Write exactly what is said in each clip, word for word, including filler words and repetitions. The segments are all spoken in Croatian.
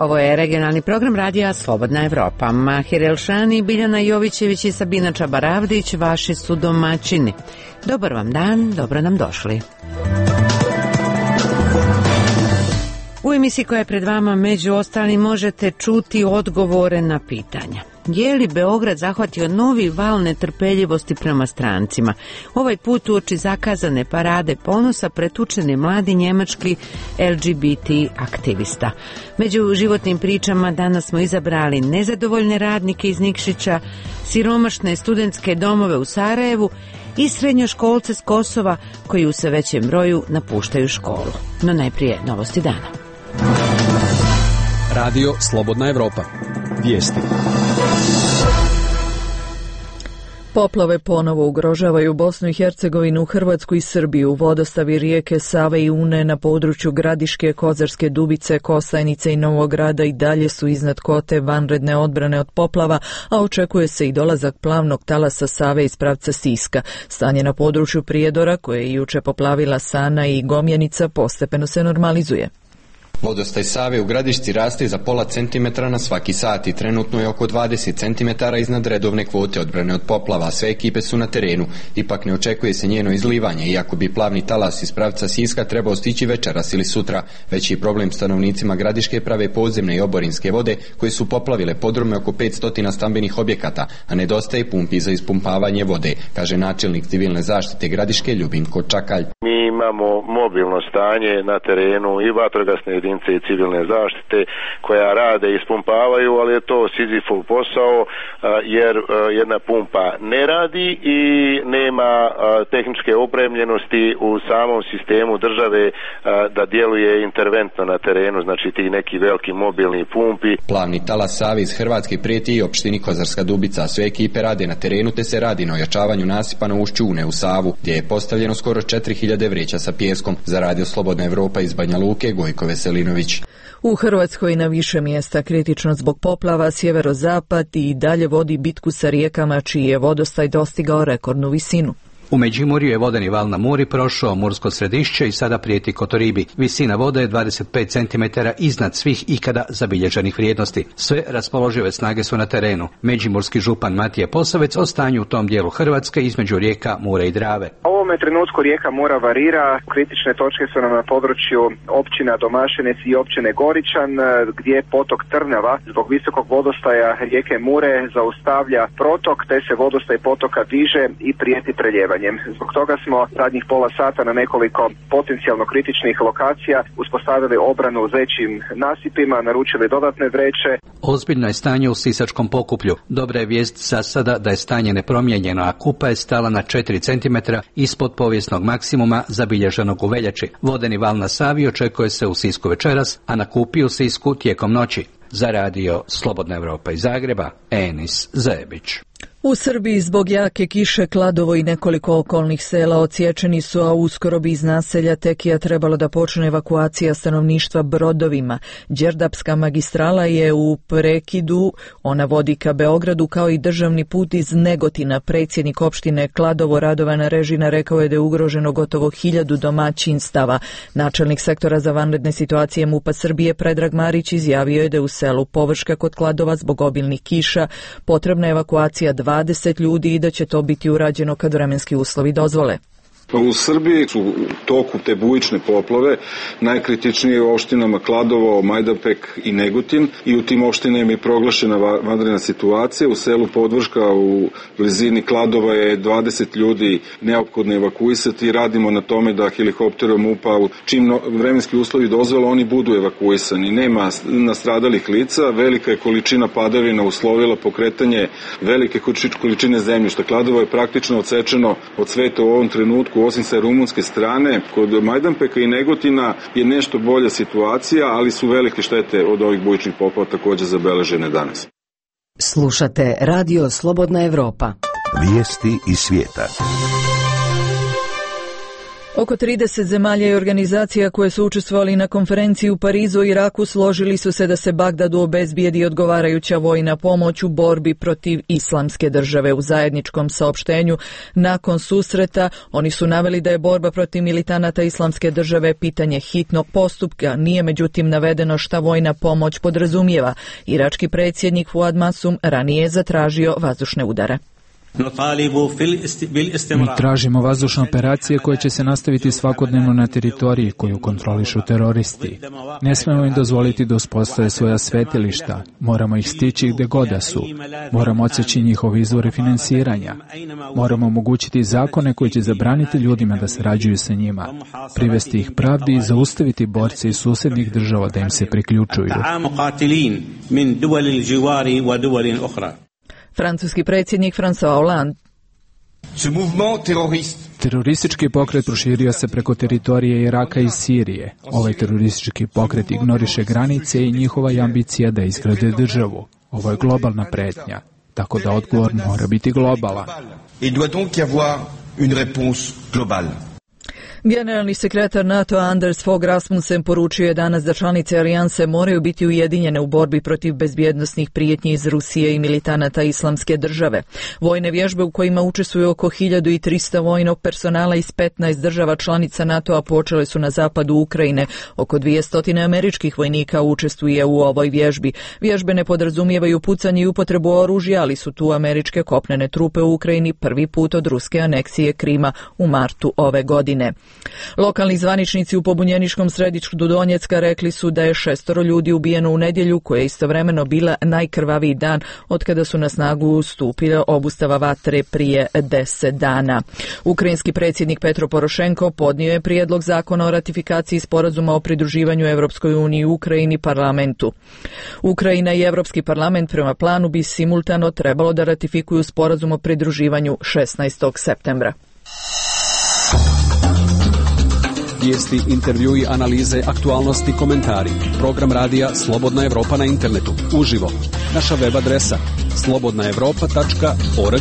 Ovo je regionalni program radija Slobodna Evropa. Mahir Elšani, Biljana Jovićević i Sabina Čabaravdić vaši su domaćini. Dobar vam dan, dobro nam došli. U emisiji koja je pred vama među ostalim možete čuti odgovore na pitanja. Je li Beograd zahvatio novi val netrpeljivosti prema strancima? Ovaj put uoči zakazane parade ponosa pretučen je mladi njemački L G B T aktivista. Među životnim pričama danas smo izabrali nezadovoljne radnike iz Nikšića, siromašne studentske domove u Sarajevu i srednjoškolce s Kosova koji u sve većem broju napuštaju školu. No najprije novosti dana. Radio Slobodna Evropa. Vijesti. Poplave ponovo ugrožavaju Bosnu i Hercegovinu, Hrvatsku i Srbiju. Vodostavi rijeke Save i Une na području Gradiške, Kozarske Dubice, Kostajnice i Novog Grada i dalje su iznad kote vanredne odbrane od poplava, a očekuje se i dolazak plavnog talasa Save iz pravca Siska. Stanje na području Prijedora, koje je juče poplavila Sana i Gomjenica, postepeno se normalizuje. Vodostaj Save u Gradišci raste za pola centimetra na svaki sat i trenutno je oko dvadeset centimetara iznad redovne kvote odbrane od poplava. Sve ekipe su na terenu. Ipak ne očekuje se njeno izlivanje, iako bi plavni talas iz pravca Siska trebao stići večeras ili sutra. Veći problem stanovnicima Gradiške prave podzemne i oborinske vode koje su poplavile podrume oko petsto stambenih objekata, a nedostaje pumpi za ispumpavanje vode, kaže načelnik civilne zaštite Gradiške Ljubinko Čakalj. Mi imamo mobilno stanje na terenu i vatrogasne jedinice i civilne zaštite koja rade i ispumpavaju, ali je to Sizifov posao jer jedna pumpa ne radi i nema tehničke opremljenosti u samom sistemu države da djeluje interventno na terenu, znači ti neki veliki mobilni pumpi. Plavni talas Save iz Hrvatske prijeti i opštini Kozarska Dubica. Sve ekipe rade na terenu te se radi na ojačavanju nasipa na ušću Une u Savu, gdje je postavljeno skoro četiri hiljade vreća sa pijeskom. Za Radio Slobodna Evropa iz Banja Luke, Gojko Veselinović. U Hrvatskoj na više mjesta kritično zbog poplava, sjeverozapad i dalje vodi bitku sa rijekama čiji je vodostaj dostigao rekordnu visinu. U Međimurju je vodeni val na Muri prošao Mursko Središće i sada prijeti Kotoribi. Visina vode je dvadeset pet centimetara iznad svih ikada zabilježenih vrijednosti. Sve raspoložive snage su na terenu. Međimurski župan Matije Posavec o stanju u tom dijelu Hrvatske između rijeka Mure i Drave. U ovome trenutku rijeka Mura varira. Kritične točke su nam na području općina Domašinec i općine Goričan, gdje potok Trnava zbog visokog vodostaja rijeke Mure zaustavlja protok, te se vodostaj potoka diže i prijeti prelijevanje. Zbog toga smo zadnjih pola sata na nekoliko potencijalno kritičnih lokacija uspostavili obranu većim nasipima, naručili dodatne vreće. Ozbiljno je stanje u Sisačkom Pokuplju. Dobra je vijest za sada da je stanje nepromijenjeno, a Kupa je stala na četiri centimetra ispod povijesnog maksimuma zabilježenog u veljači. Vodeni val na Savi očekuje se u Sisku večeras, a na Kupi u Sisku tijekom noći. Za Radio Slobodna Evropa iz Zagreba, Enis Zebić. U Srbiji zbog jake kiše Kladovo i nekoliko okolnih sela odsječeni su, a uskoro bi iz naselja Tekija trebalo da počne evakuacija stanovništva brodovima. Đerdapska magistrala je u prekidu, ona vodi ka Beogradu kao i državni put iz Negotina. Predsjednik opštine Kladovo Radovan Režina rekao je da je ugroženo gotovo hiljadu domaćinstava. Načelnik sektora za vanredne situacije MUP-a Srbije Predrag Marić izjavio je da je u selu Površka kod Kladova zbog obilnih kiša potrebna evakuacija dvadeset ljudi i da će to biti urađeno kad vremenski uslovi dozvole. U Srbiji su u toku te bujične poplave najkritičnije u opštinama Kladovo, Majdanpek i Negotin i u tim opštinama je proglašena vanredna situacija. U selu Podvrška u blizini Kladova je dvadeset ljudi neophodno evakuisati i radimo na tome da helikopterom MUP-a čim vremenski uslovi dozvole oni budu evakuisani. Nema nastradalih lica, velika je količina padavina uslovila pokretanje velike količine zemljišta. Kladovo je praktično odsečeno od sveta u ovom trenutku, osim sa rumunske strane. Kod Majdanpeka i Negotina je nešto bolja situacija, ali su velike štete od ovih bujičnih poplava također zabeležene danas. Slušate Radio Slobodna Evropa. Vijesti iz svijeta. Oko trideset zemalja i organizacija koje su učestvovali na konferenciji u Parizu i Iraku složili su se da se Bagdadu obezbijedi odgovarajuća vojna pomoć u borbi protiv Islamske države. U zajedničkom saopštenju nakon susreta oni su naveli da je borba protiv militanata Islamske države pitanje hitnog postupka. Nije međutim navedeno šta vojna pomoć podrazumijeva. Irački predsjednik Fuad Masum ranije je zatražio vazdušne udare. Mi tražimo vazdušne operacije koje će se nastaviti svakodnevno na teritoriji koju kontrolišu teroristi. Ne smemo im dozvoliti da uspostave svoja svetilišta. Moramo ih stići gdje god da su. Moramo odseći njihove izvore finansiranja. Moramo omogućiti zakone koji će zabraniti ljudima da sarađuju sa njima. Privesti ih pravdi i zaustaviti borce iz susjednih država da im se priključuju. Francuski predsjednik François Hollande. Teroristički pokret proširio se preko teritorije Iraka i Sirije. Ovaj teroristički pokret ignoriše granice i njihova je ambicija da izgrade državu. Ovo je globalna pretnja, tako da odgovor mora biti globalan. Generalni sekretar NATO Anders Fogh Rasmussen poručio je danas da članice alijanse moraju biti ujedinjene u borbi protiv bezbjednosnih prijetnji iz Rusije i militanata Islamske države. Vojne vježbe u kojima učestvuju oko hiljadu trista vojnog personala iz petnaest država članica NATO-a počele su na zapadu Ukrajine. Oko dvjesto američkih vojnika učestvuje u ovoj vježbi. Vježbe ne podrazumijevaju pucanje i upotrebu oružja, ali su tu američke kopnene trupe u Ukrajini prvi put od ruske aneksije Krima u martu ove godine. Lokalni zvaničnici u pobunjeničkom središtu Donjecka rekli su da je šestoro ljudi ubijeno u nedjelju, koja je istovremeno bila najkrvaviji dan od kada su na snagu stupile obustava vatre prije deset dana. Ukrajinski predsjednik Petro Porošenko podnio je prijedlog zakona o ratifikaciji sporazuma o pridruživanju Europskoj uniji i Ukrajini parlamentu. Ukrajina i Europski parlament prema planu bi simultano trebalo da ratifikuju sporazum o pridruživanju šesnaestog septembra. Vijesti, intervjui, analize, aktualnosti, komentari. Program radija Slobodna Evropa na internetu. Uživo. Naša web adresa slobodna evropa tačka org.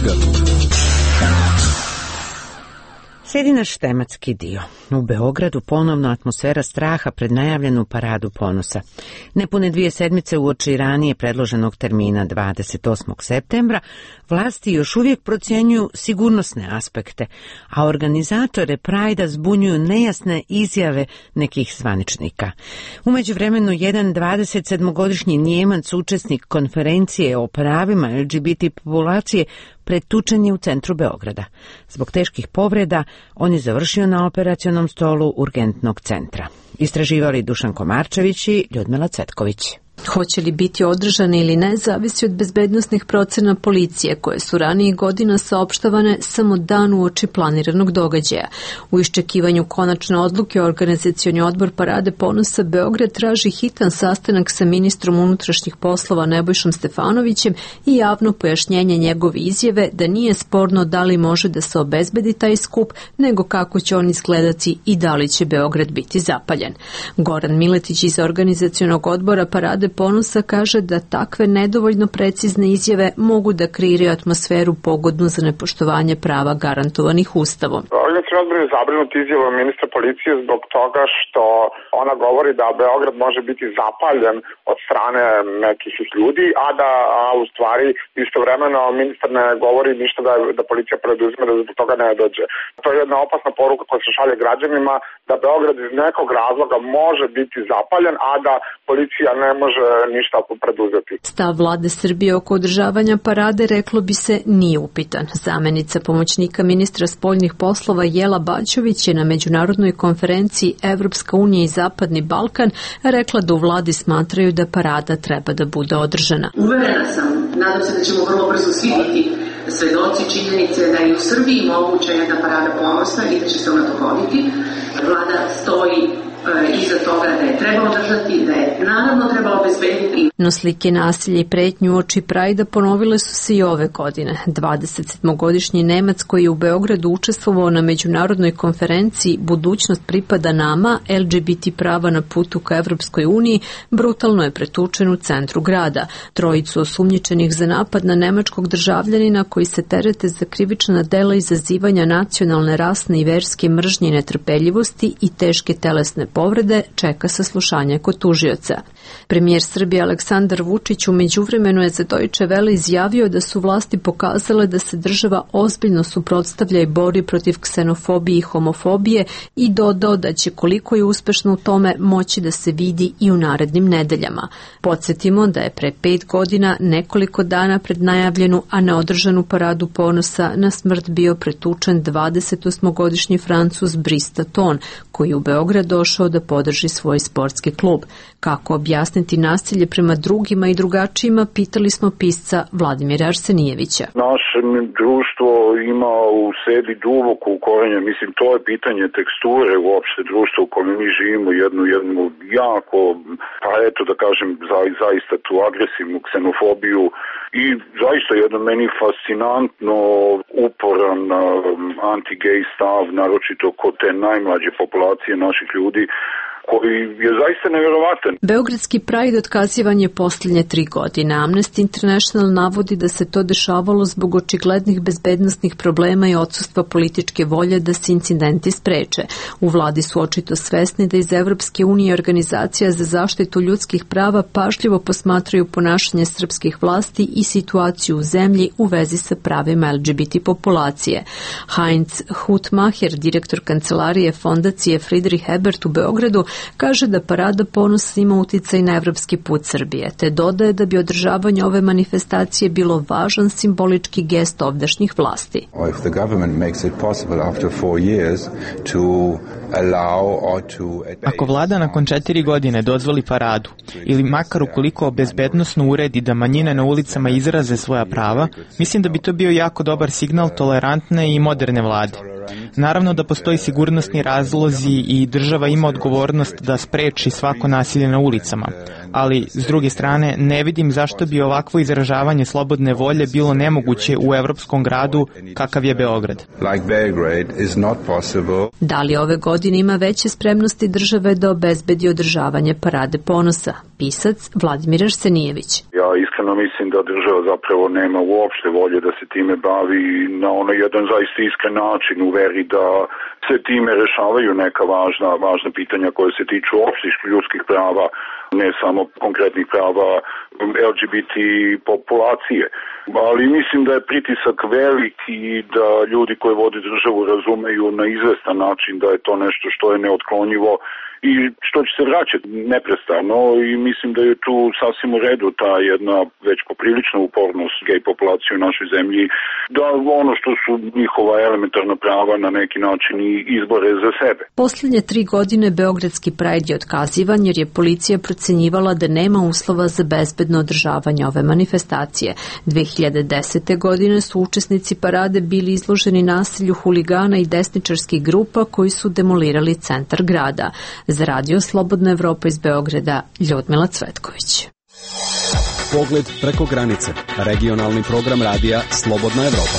Slijedi naš tematski dio. U Beogradu ponovno atmosfera straha pred najavljenu paradu ponosa. Nepune dvije sedmice uoči ranije predloženog termina dvadeset osmog septembra, vlasti još uvijek procjenjuju sigurnosne aspekte, a organizatore Prajda zbunjuju nejasne izjave nekih zvaničnika. U međuvremenu jedan dvadesetsedmogodišnji Njemac, učesnik konferencije o pravima L G B T populacije, pretučen je u centru Beograda. Zbog teških povreda on je završio na operacionom stolu urgentnog centra. Istraživali Dušan Komarčević i Ljudmila Cvetković. Hoće li biti održane ili ne, zavisi od bezbednosnih procena policije, koje su ranijih godina saopštavane samo dan uoči planiranog događaja. U iščekivanju konačne odluke, organizacioni odbor Parade ponosa Beograd traži hitan sastanak sa ministrom unutrašnjih poslova Nebojšom Stefanovićem i javno pojašnjenje njegove izjave da nije sporno da li može da se obezbedi taj skup, nego kako će on izgledati i da li će Beograd biti zapaljen. Goran Miletić iz organizacionog odbora Parade ponosa kaže da takve nedovoljno precizne izjave mogu da kreiraju atmosferu pogodnu za nepoštovanje prava garantovanih Ustavom. Organizacioni odbor je zabrinut izjavom ministra policije zbog toga što ona govori da Beograd može biti zapaljen od strane nekih ljudi, a da a u stvari istovremeno ministar ne govori ništa da, da policija preduzme, da zbog toga ne dođe. To je jedna opasna poruka koja se šalje građanima da Beograd iz nekog razloga može biti zapaljen, a da policija ne može ništa preduzeti. Stav vlade Srbije oko održavanja parade, reklo bi se, nije upitan. Zamenica pomoćnika ministra spoljnih poslova Jela Baćović je na međunarodnoj konferenciji Evropska unija i Zapadni Balkan rekla da u vladi smatraju da parada treba da bude održana. Uverena sam, nadam se da ćemo vrlo brzo svi biti svedoci činjenice da je u Srbiji moguća jedna parada ponosa i da će se ona dogoditi. Vlada stoji iza toga, da je trebalo držati, da je naravno trebalo obezbediti. No slike nasilja i pretnju oči Prajda ponovile su se i ove godine. dvadesetsedmogodišnji Nemac koji je u Beogradu učestvovao na međunarodnoj konferenciji Budućnost pripada nama, L G B T prava na putu ka Evropskoj uniji, brutalno je pretučen u centru grada. Trojicu osumnjičenih za napad na nemačkog državljanina koji se terete za krivična dela izazivanja nacionalne, rasne i verske mržnje i netrpeljivosti i teške telesne povrede čeka saslušanje kod tužioca. Premijer Srbije Aleksandar Vučić u međuvremenu je za Deutsche Welle izjavio da su vlasti pokazale da se država ozbiljno suprotstavlja i bori protiv ksenofobije i homofobije i dodao da će koliko je uspešno u tome moći da se vidi i u narednim nedeljama. Podsjetimo da je pre pet godina nekoliko dana pred najavljenu, a neodržanu paradu ponosa na smrt bio pretučen dvadesetosmogodišnji Francuz Brice Taton, koji je u Beograd došao da podrži svoj sportski klub. Kako objasniti nasilje prema drugima i drugačijima, pitali smo pisca Vladimira Arsenijevića. Naše društvo ima u sebi duboko ukorenje, mislim, to je pitanje teksture uopšte društva u kojem mi živimo, jednu, jednu jako, pa eto da kažem, za, zaista tu agresivnu ksenofobiju i zaista jedno meni fascinantno uporan um, anti-gay stav, naročito kod te najmlađe populacije naših ljudi, koji je zaista nevjerovatan. Beogradski Pride otkazivan je posljednje tri godine. Amnesty International navodi da se to dešavalo zbog očiglednih bezbednosnih problema i odsustva političke volje da se incidenti spreče. U vladi su očito svesni da iz Evropske unije i organizacija za zaštitu ljudskih prava pažljivo posmatraju ponašanje srpskih vlasti i situaciju u zemlji u vezi sa pravima L G B T populacije. Heinz Hutmacher, direktor kancelarije fondacije Friedrich Ebert u Beogradu, kaže da parada ponosa ima uticaj na evropski put Srbije, te dodaje da bi održavanje ove manifestacije bilo važan simbolički gest ovdašnjih vlasti. Ako vlada nakon četiri godine dozvoli paradu, ili makar ukoliko bezbednosno uredi da manjine na ulicama izraze svoja prava, mislim da bi to bio jako dobar signal tolerantne i moderne vlade. Naravno da postoji sigurnosni razlozi i država ima odgovornost da spreči svako nasilje na ulicama, ali s druge strane ne vidim zašto bi ovakvo izražavanje slobodne volje bilo nemoguće u evropskom gradu kakav je Beograd. Da li ove godine ima veće spremnosti države da obezbedi održavanje parade ponosa? Pisac Vladimir Arsenijević. Ja iskreno mislim da država zapravo nema uopšte volje da se time bavi na onaj jedan zaista iskren način u veri da se time rešavaju neka važna, važna pitanja koje se tiču opštih ljudskih prava, ne samo konkretnih prava L G B T populacije. Ali mislim da je pritisak veliki i da ljudi koji vode državu razumeju na izvestan način da je to nešto što je neotklonjivo i što će se vraćati neprestano i mislim da je tu sasvim u redu ta jedna već poprilična upornost gej populacije u našoj zemlji, da ono što su njihova elementarna prava na neki način i izbore za sebe. Posljednje tri godine Beogradski Pride je otkazivan jer je policija procenjivala da nema uslova za bezbedno održavanje ove manifestacije. dve hiljade desete. godine su učesnici parade bili izloženi nasilju huligana i desničarskih grupa koji su demolirali centar grada. Za radio Slobodna Evropa iz Beograda, Ljudmila Cvetković. Pogled preko granice. Regionalni program radija Slobodna Evropa.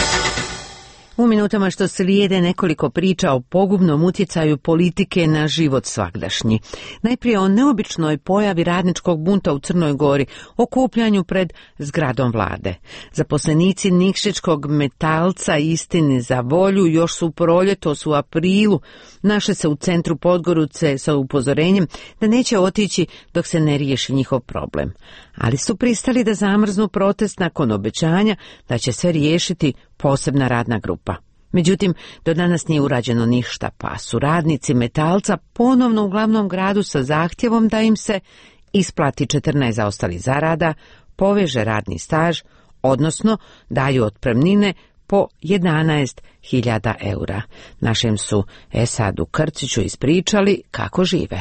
U minutama što slijede nekoliko priča o pogubnom utjecaju politike na život svagdašnji. Najprije o neobičnoj pojavi radničkog bunta u Crnoj Gori, okupljanju pred zgradom vlade. Zaposlenici Nikšićkog metalca Istini za volju još su u proljetos u aprilu našli se u centru Podgorice sa upozorenjem da neće otići dok se ne riješi njihov problem. Ali su pristali da zamrznu protest nakon obećanja da će sve riješiti posebna radna grupa. Međutim, do danas nije urađeno ništa, pa su radnici metalca ponovno u glavnom gradu sa zahtjevom da im se isplati četrnaest zaostalih zarada, poveže radni staž, odnosno daju otpremnine po jedanaest hiljada eura. Našem su Esadu Krciću ispričali kako žive.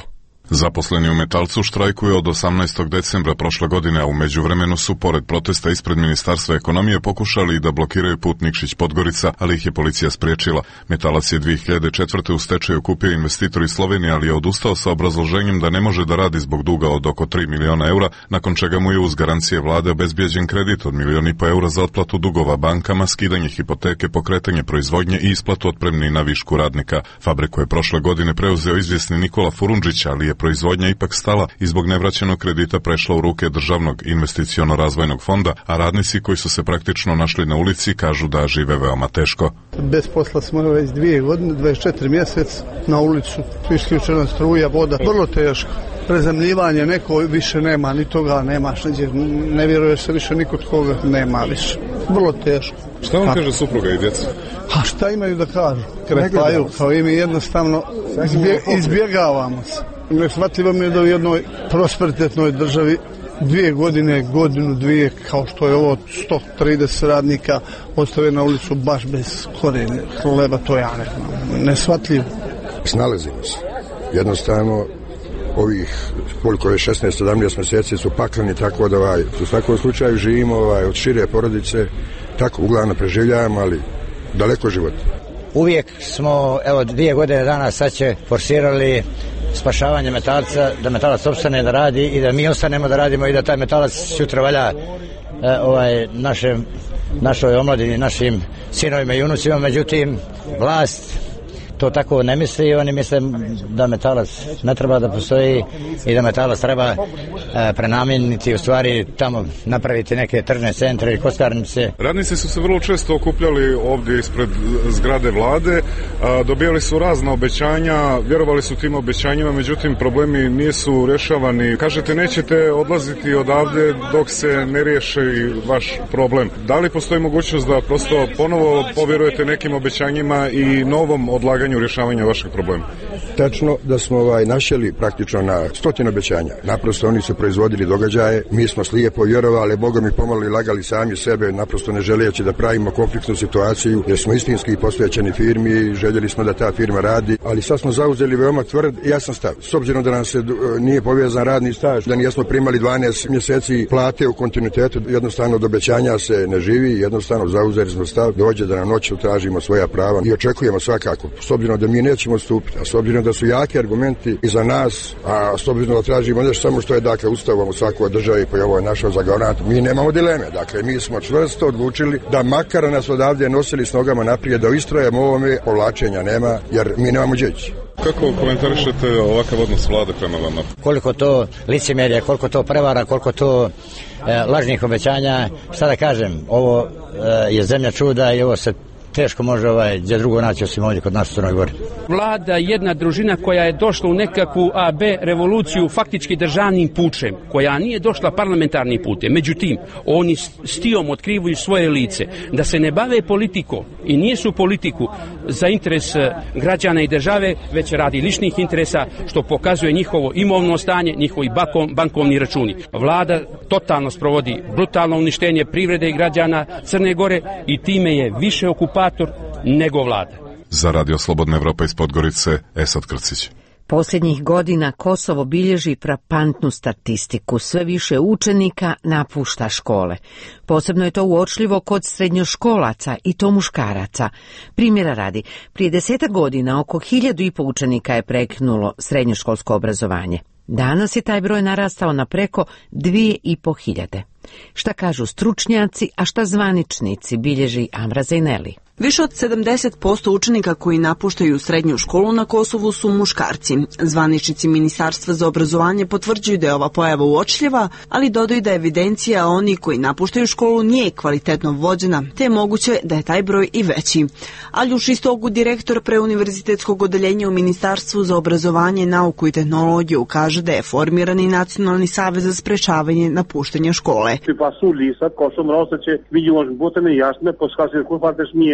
Zaposleni u Metalcu štrajkuju od osamnaestog decembra prošle godine, a u međuvremenu su, pored protesta ispred Ministarstva ekonomije, pokušali da blokiraju put Nikšić-Podgorica, ali ih je policija spriječila. Metalac je dvije hiljade četvrte. u stečaju kupio investitor iz Slovenije, ali je odustao sa obrazloženjem da ne može da radi zbog duga od oko tri miliona eura, nakon čega mu je uz garancije vlade obezbijeđen kredit od milion i po eura za otplatu dugova bankama, skidanje hipoteke, pokretanje proizvodnje i isplatu otpremnina višku radnika. Fabriku je prošle godine preuzeo izvjesni Nikola Furundžić, ali je proizvodnja ipak stala i zbog nevraćenog kredita prešla u ruke Državnog investiciono-razvojnog fonda, a radnici koji su se praktično našli na ulici kažu da žive veoma teško. Bez posla smo već dvije godine, dvadeset četiri mjesec na ulicu, isključena struja, voda, vrlo teško. Prezemljivanje, neko više nema, ni toga nemaš, neđe, ne vjeruje se više nikod koga nema više. Vrlo teško. Šta vam kaže supruga i djeca? A šta imaju da kažu? Krepaju, kao i mi jednostavno izbje, izbjegavamo se. Neshvatljivo mi je da u jednoj prosperitetnoj državi dvije godine, godinu, dvije, kao što je ovo sto trideset radnika ostave na ulicu baš bez korenja hleba, to ja ne znam. Neshvatljivo. Snalazimo se. Jednostavno ovih koliko je šesnaest sedamnaest mjeseci su pakleni, tako da ovaj, u svakom slučaju živimo ovaj, od šire porodice, tako uglavnom preživljavamo, ali daleko život. Uvijek smo, evo dvije godine danas sad će forsirali spašavanje Metalca, da Metalac opstane da radi i da mi ostanemo da radimo i da taj Metalac sutra valja e, ovaj, našem, našoj omladini, našim sinovima i unucima, međutim vlast to tako ne misli i oni misle da Metalac ne treba da postoji i da Metalac treba e, prenamijeniti, u stvari tamo napraviti neke tržne centre i kockarnice. Radnici su se vrlo često okupljali ovdje ispred zgrade vlade, a, dobijali su razna obećanja, vjerovali su tim obećanjima, međutim problemi nisu rješavani. Kažete nećete odlaziti odavde dok se ne riješi vaš problem. Da li postoji mogućnost da prosto ponovo povjerujete nekim obećanjima i novom odlaganju rješavanja vašeg problema? Tačno da smo ovaj, našeli praktično na stotine obećanja. Naprosto oni su proizvodili događaje, mi smo slijepo vjerovali, Boga mi pomalo i lagali sami sebe, naprosto ne želeći da pravimo konfliktnu situaciju, jer smo istinski posvećeni firmi i željeli smo da ta firma radi, ali sad smo zauzeli veoma tvrd i jasan stav. S obzirom da nam se nije povezan radni staž, da nismo primali dvanaest mjeseci plate u kontinuitetu, jednostavno od obećanja se ne živi, jednostavno zauzeli smo stav, dođe da na noću tražimo svoja prava i očekujemo svakako. S obzirom da mi nećemo stupiti, a s obzirom da su jaki argumenti i za nas, a s obzirom da tražimo nešto samo što je dakle ustavom u svakoj državi, pa je ovo je našo zagovaranje, mi nemamo dileme. Dakle, mi smo čvrsto odlučili da makar nas odavde nosili s nogama naprijed, da istrajemo ovome, povlačenja nema, jer mi nemamo djeći. Kako komentarišete ovakav odnos vlade prema vama? Koliko to licemjerje, koliko to prevara, koliko to e, lažnih obećanja, šta da kažem, ovo e, je zemlja čuda i ovo se teško može ovaj, gdje drugo naći osim ovdje kod nas u Crnoj Gori. Vlada jedna družina koja je došla u nekakvu A B revoluciju faktički državnim pučem, koja nije došla parlamentarnim putem. Međutim, oni s tijom otkrivaju svoje lice, da se ne bave politikom i nisu politiku za interes građana i države, već radi ličnih interesa, što pokazuje njihovo imovno stanje, njihovi bankovni računi. Vlada totalno sprovodi brutalno uništenje privrede i građana Crne Gore i time je više okupacija nego vlada. Za Radio Slobodna Evropa iz Podgorice, Esad Krcić. Posljednjih godina Kosovo bilježi frapantnu statistiku. Sve više učenika napušta škole. Posebno je to uočljivo kod srednjoškolaca i to muškaraca. Primjera radi, prije desetak godina oko hiljadu i po učenika je prekinulo srednjoškolsko obrazovanje. Danas je taj broj narastao na preko dvije i po hiljade. Šta kažu stručnjaci, a šta zvaničnici, bilježi Amra Zejneli. Više od sedamdeset posto učenika koji napuštaju srednju školu na Kosovu su muškarci. Zvaničnici Ministarstva za obrazovanje potvrđuju da je ova pojava uočljiva, ali dodaju da evidencija oni koji napuštaju školu nije kvalitetno vođena, te je moguće da je taj broj i veći. Aljuš Istogu, direktor preuniverzitetskog odeljenja u Ministarstvu za obrazovanje, nauku i tehnologiju, kaže da je formiran i Nacionalni savez za sprečavanje napuštanja škole.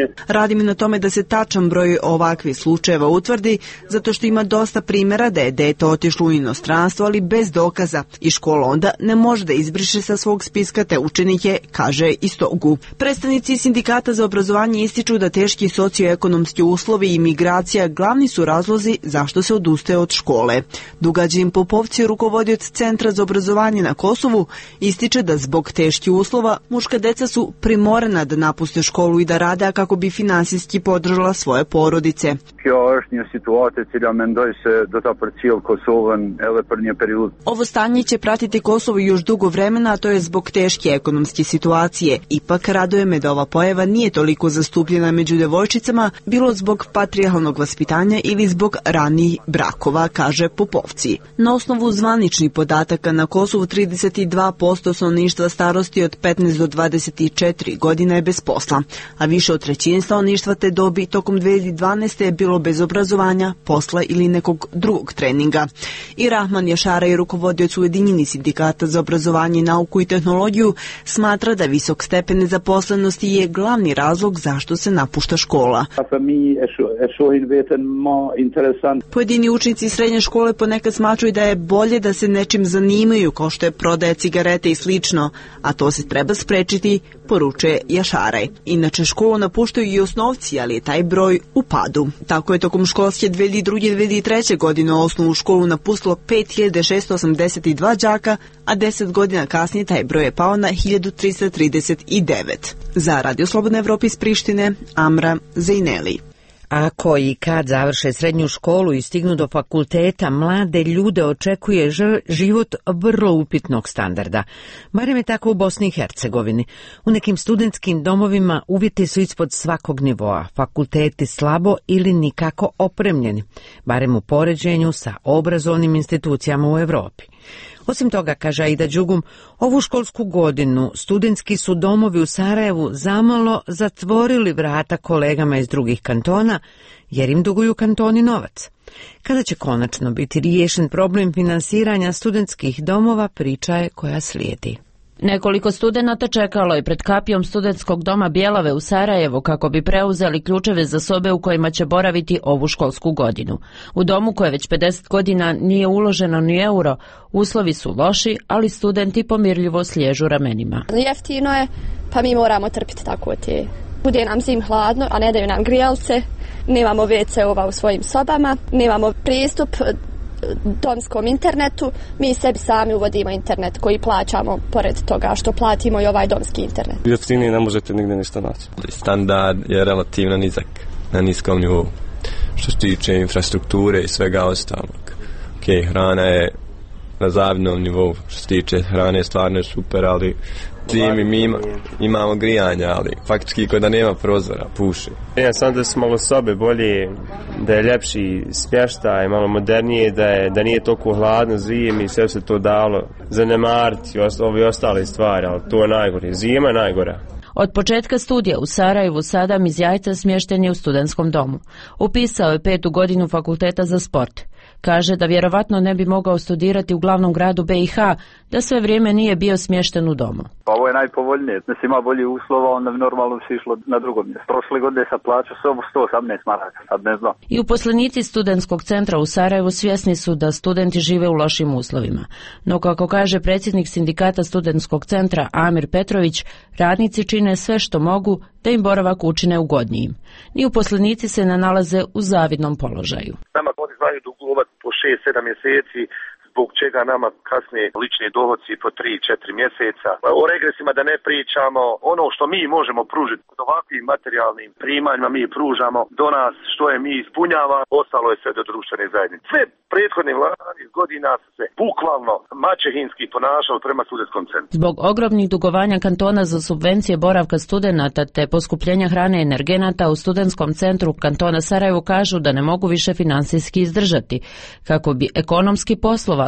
Radimo na tome da se tačan broj ovakvih slučajeva utvrdi, zato što ima dosta primjera da je dete otišlo u inostranstvo, ali bez dokaza i škola onda ne može da izbriše sa svog spiska te učenike, kaže Istogu. Predstavnici sindikata za obrazovanje ističu da teški socioekonomski uslovi i migracija glavni su razlozi zašto se odustaje od škole. Dugađin Popovci, rukovodioc Centra za obrazovanje na Kosovu, ističe da zbog teških uslova muška deca su primorana da napuste školu i da rade kako bi finansijski podržala svoje porodice. Ovo stanje će pratiti Kosovo još dugo vremena, a to je zbog teške ekonomske situacije. Ipak raduje me da ova pojava nije toliko zastupljena među devojčicama, bilo zbog patrijarhalnog vaspitanja ili zbog ranijih brakova, kaže Popovci. Na osnovu zvaničnih podataka na Kosovu trideset dva posto stanovništva starosti od petnaest do dvadeset četiri godina je bez posla, a više od trećine stanovništva te dobi tokom dve hiljade dvanaeste. je bilo bez obrazovanja, posla ili nekog drugog treninga. I Rahman Jašaraj, rukovodioc Ujedinjenih sindikata za obrazovanje, nauku i tehnologiju, smatra da visok stepen nezaposlenosti je glavni razlog zašto se napušta škola. Pojedini učenici srednje škole ponekad smatraju da je bolje da se nečim zanimaju, kao što je prodaja cigarete i slično, a to se treba sprečiti, poručuje Jašaraj. Inače, školu napuštaju i osnovci, ali je taj broj u padu. Tako je tokom školske dve hiljade druge do dve hiljade treće. godine osnovnu školu napustilo pet hiljada šesto osamdeset dva đaka, a deset godina kasnije taj broj je pao na hiljadu trista trideset devet. Za Radio Slobodna Evropa iz Prištine, Amra Zejneli. Ako i kad završe srednju školu i stignu do fakulteta, mlade ljude očekuje život vrlo upitnog standarda. Barem je tako u Bosni i Hercegovini. U nekim studentskim domovima uvjeti su ispod svakog nivoa, fakulteti slabo ili nikako opremljeni, barem u poređenju sa obrazovnim institucijama u Evropi. Osim toga, kaže Aida Đugum, ovu školsku godinu studentski su domovi u Sarajevu zamalo zatvorili vrata kolegama iz drugih kantona, jer im duguju kantoni novac. Kada će konačno biti riješen problem finansiranja studentskih domova, priča je koja slijedi. Nekoliko studenata čekalo je pred kapijom studentskog doma Bjelave u Sarajevu kako bi preuzeli ključeve za sobe u kojima će boraviti ovu školsku godinu. U domu koje već pedeset godina nije uloženo ni euro, uslovi su loši, ali studenti pomirljivo sliježu ramenima. Jeftino je, pa mi moramo trpiti tako te. Bude nam zim hladno, a ne daju nam grijalce, nemamo ve ce-ova u svojim sobama, nemamo pristup domskom internetu, mi sebi sami uvodimo internet koji plaćamo pored toga što platimo i ovaj domski internet. Jeftinije ne možete nigde ništa naći. Standard je relativno nizak, na niskom nivou. Što se tiče infrastrukture i svega ostalog. Ok, hrana je na zavidnom nivou. Što se tiče hrane stvarno je super, ali zimi mi ima, imamo grijanja, ali faktički kod da nema prozora, puši. Ja sam da su malo sobe bolje, da je ljepši smještaj, malo modernije, da, je, da nije toliko hladno zimi, sve se to dalo zanemariti, ove ostale stvari, ali to je najgore. Zima je najgora. Od početka studija u Sarajevu Sadam iz Jajca smješten je u studentskom domu. Upisao je petu godinu fakulteta za sport. Kaže da vjerovatno ne bi mogao studirati u glavnom gradu be i ha da sve vrijeme nije bio smješten u domu. Pa ovo je najpovoljnije. Da se ima bolji uslova, onda bi normalno se išlo na drugom mjestu. Prošle godine sam plaćao sobu sto osamnaest maraka, sad ne znam. I uposlenici studentskog centra u Sarajevu svjesni su da studenti žive u lošim uslovima. No kako kaže predsjednik sindikata studentskog centra Amir Petrović, radnici čine sve što mogu da im boravak učine ugodnijim. Ni uposlenici se ne nalaze u zavidnom položaju. Nama oni znaju dugovati po šest sedam mjeseci, zbog čega nama kasne lični dohodci po tri četiri mjeseca. O regresima da ne pričamo, ono što mi možemo pružiti od ovakvim materijalnim primanjima mi pružamo do nas, što je mi ispunjava, ostalo je sve do društvene zajednice. Sve prethodne vlade godina su se bukvalno maćehinski ponašali prema studentskom centru. Zbog ogromnih dugovanja kantona za subvencije boravka studenata te poskupljenja hrane i energenata u studentskom centru kantona Sarajevo kažu da ne mogu više finansijski izdržati. Kako bi ekonomski poslovali,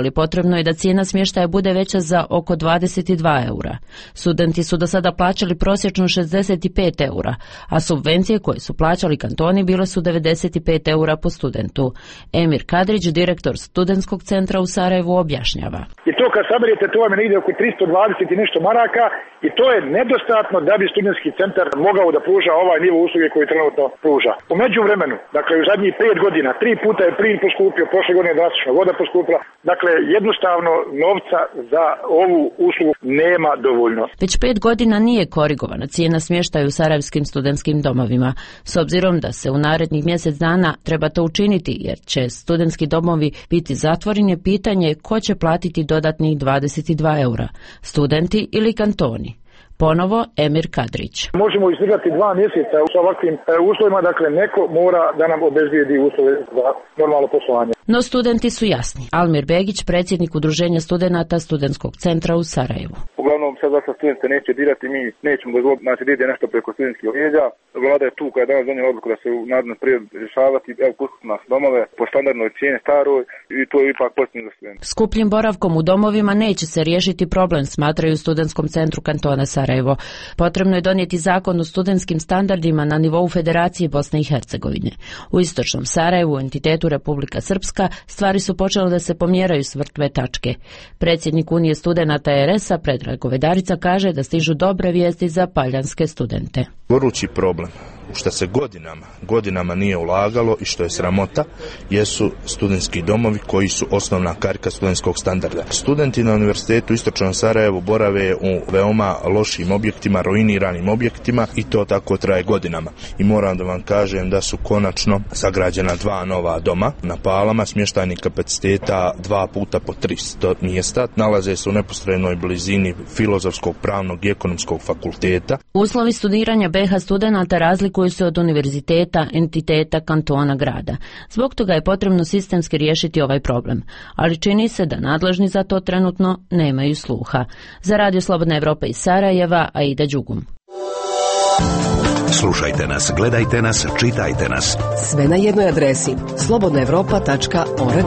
ali potrebno je da cijena smještaja bude veća za oko dvadeset dva eura. Studenti su do sada plaćali prosječno šezdeset pet eura, a subvencije koje su plaćali kantoni bile su devedeset pet eura po studentu. Emir Kadrić, direktor studentskog centra u Sarajevu, objašnjava. I to kad saberete, to vam ide oko tristo dvadeset i nešto maraka i to je nedostatno da bi studentski centar mogao da pruža ovaj nivo usluge koji trenutno pruža. U međuvremenu, dakle u zadnjih pet godina, tri puta je plin poskupio, prošle godine je drastično voda poskupila, dakle jednostavno novca za ovu uslugu nema dovoljno. Već pet godina nije korigovana cijena smještaja u sarajevskim studentskim domovima. S obzirom da se u narednih mjesec dana treba to učiniti jer će studentski domovi biti zatvoreni, pitanje ko će platiti dodatnih dvadeset dva eura, studenti ili kantoni. Ponovo Emir Kadrić. Možemo izdržati dva mjeseca u ovakvim uslovima, dakle neko mora da nam obezbijedi uslove za normalno poslovanje. No studenti su jasni. Almir Begić, predsjednik Udruženja studenata Studentskog centra u Sarajevu. Uglavnom sad zašto studente neće dirati, mi nećemo dozvoliti, znači da ide nešto preko studentskih leđa. Vlada je tu koja je danas donijela odluku da se u narednom periodu rješavati, evo pustiti nas domove po standardnoj cijeni staroj i to je ipak pozitivno za studente. Skupljim boravkom u domovima neće se riješiti problem, smatraju u Studentskom centru kantona Sarajevo. Potrebno je donijeti zakon o studentskim standardima na nivou Federacije Bosne i Hercegovine. U istočnom Sarajevu, entitetu Republika Srpska, stvari su počele da se pomjeraju s mrtve tačke. Predsjednik Unije studenata er es a Predrag Govedarica kaže da stižu dobre vijesti za paljanske studente. Gorući problem u što se godinama, godinama nije ulagalo i što je sramota, jesu studentski domovi koji su osnovna karika studentskog standarda. Studenti na Univerzitetu Istočnom Sarajevu borave u veoma lošim objektima, ruiniranim objektima i to tako traje godinama. I moram da vam kažem da su konačno sagrađena dva nova doma na Palama, smještajnih kapaciteta dva puta po tristo mjesta. Nalaze se u neposrednoj blizini Filozofskog, Pravnog i Ekonomskog fakulteta. Uslovi studiranja be ha studenata razlikuju se od univerziteta, entiteta, kantona, grada. Zbog toga je potrebno sistemski riješiti ovaj problem, ali čini se da nadležni za to trenutno nemaju sluha. Za Radio Slobodna Evropa iz Sarajeva, Aida Đugum. Slušajte nas, gledajte nas, čitajte nas. Sve na jednoj adresi slobodna evropa tačka org.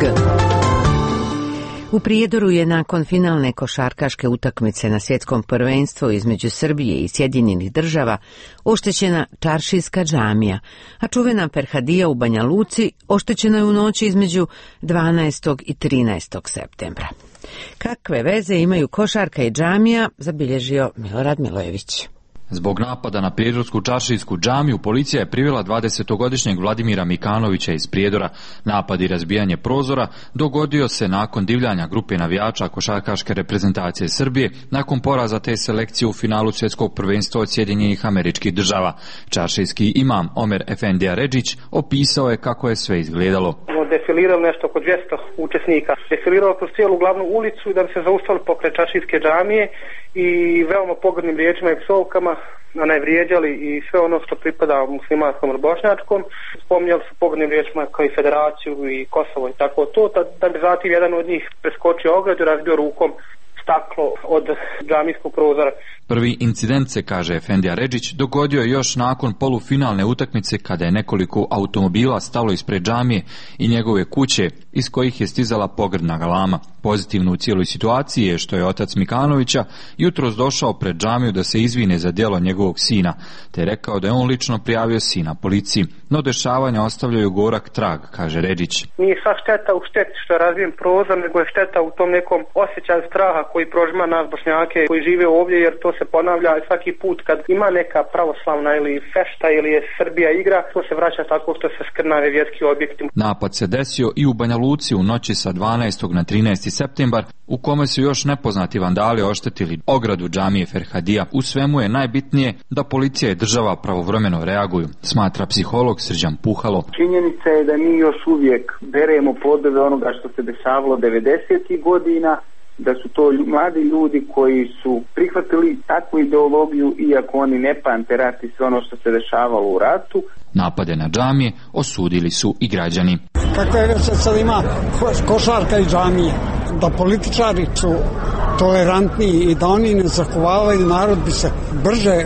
U Prijedoru je nakon finalne košarkaške utakmice na svjetskom prvenstvu između Srbije i Sjedinjenih država oštećena čaršijska džamija, a čuvena Ferhadija u Banja Luci oštećena je u noći između dvanaestog i trinaestog septembra. Kakve veze imaju košarka i džamija, zabilježio Milorad Milojević. Zbog napada na prijedorsku čaršijsku džamiju policija je privela dvadesetogodišnjeg Vladimira Mikanovića iz Prijedora. Napad i razbijanje prozora dogodio se nakon divljanja grupe navijača košarkaške reprezentacije Srbije nakon poraza te selekcije u finalu svjetskog prvenstva od Sjedinjenih Američkih Država. Čaršijski imam Omer Efendija Redžić opisao je kako je sve izgledalo. Defiliralo nešto oko dvjesto učesnika. Defiliralo kroz cijelu glavnu ulicu da bi se zaustavili pokraj čaršijske džamije i veoma pogrdnim riječima i psovkama ne vrijeđali i sve ono što pripada muslimanskom ili bošnjačkom. Spominjali su pogrdnim riječima kao i Federaciju i Kosovo i tako to, da, da bi zatim jedan od njih preskočio ogradu i razbio rukom staklo od džamijskog prozora. Prvi incident, se kaže Efendija Redžić, dogodio je još nakon polufinalne utakmice kada je nekoliko automobila stalo ispred džamije i njegove kuće iz kojih je stizala pogrdna galama. Pozitivno u cijeloj situaciji je što je otac Mikanovića jutros došao pred džamiju da se izvine za djelo njegovog sina, te je rekao da je on lično prijavio sina policiji. No dešavanja ostavljaju gorak trag, kaže Redžić. Nije sva šteta u šteti što je razbijen prozor, nego je šteta u tom nekom osjećaju straha koji prožima nas Bošnjake koji žive ovdje, jer to se ponavlja svaki put kad ima neka pravoslavna ili fešta ili je Srbija igra, to se vraća tako što se skrnave vjerski objekti. Napad se desio i u Banja Luci u noći sa dvanaestog na trinaesti septembar, u kome su još nepoznati vandali oštetili ogradu džamije Ferhadija. U svemu je najbitnije da policija i država pravovremeno reaguju, smatra psiholog Srđan Puhalo. Činjenica je da mi još uvijek beremo plodove onoga što se dešavalo devedesetih godina, da su to mladi ljudi koji su prihvatili takvu ideologiju iako oni ne pamte rat i sve ono što se dešavalo u ratu. Napade na džamije osudili su i građani. Kakve veze sad ima košarka i džamije? Da političari su tolerantniji i da oni ne zakovavaju narod bi se brže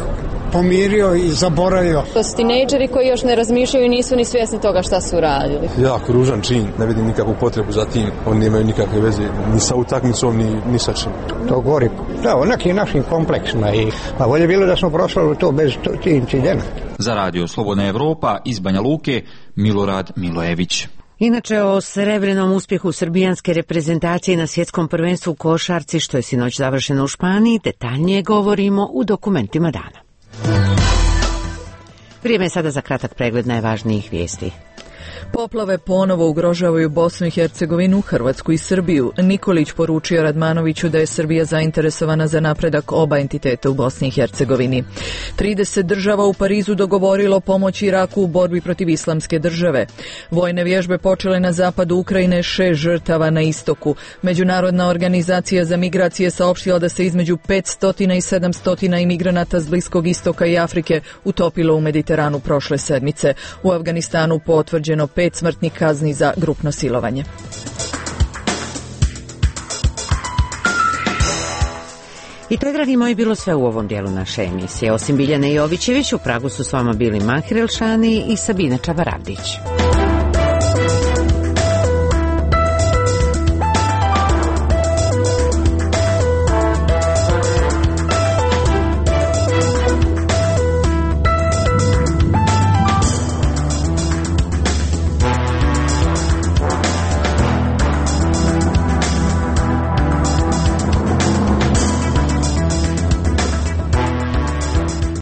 pomirio i zaboravio. To su tinejdžeri koji još ne razmišljaju i nisu ni svjesni toga šta su radili. Jako ružan čin, ne vidim nikakvu potrebu za tim. Oni nemaju nikakve veze ni sa utakmicom, ni, ni sa čim. To govori da, o nekim našim kompleksima i pa bolje bilo da smo proslavili to bez tih incidenata. Za radio Slobodna Evropa iz Banja Luke, Milorad Milojević. Inače, o srebrnom uspjehu srbijanske reprezentacije na svjetskom prvenstvu u košarci, što je sinoć završeno u Španiji, detaljnije govorimo u dokumentima dana. Vrijeme je sada za kratak pregled najvažnijih vijesti. Poplave ponovo ugrožavaju Bosnu i Hercegovinu, Hrvatsku i Srbiju. Nikolić poručio Radmanoviću da je Srbija zainteresovana za napredak oba entiteta u Bosni i Hercegovini. trideset država u Parizu dogovorilo pomoć Iraku u borbi protiv islamske države. Vojne vježbe počele na zapadu Ukrajine, šest žrtava na istoku. Međunarodna organizacija za migracije saopštila da se između petsto i sedamsto imigranata s Bliskog istoka i Afrike utopilo u Mediteranu prošle sedmice. U Afganistanu potvrđeno pet smrtnih kazni za grupno silovanje. I to je, dragi moji, bilo sve u ovom dijelu naše emisije. Osim Biljane Jovićević, u Pragu su s vama bili Mahir Elšani i Sabina Čabaravdić.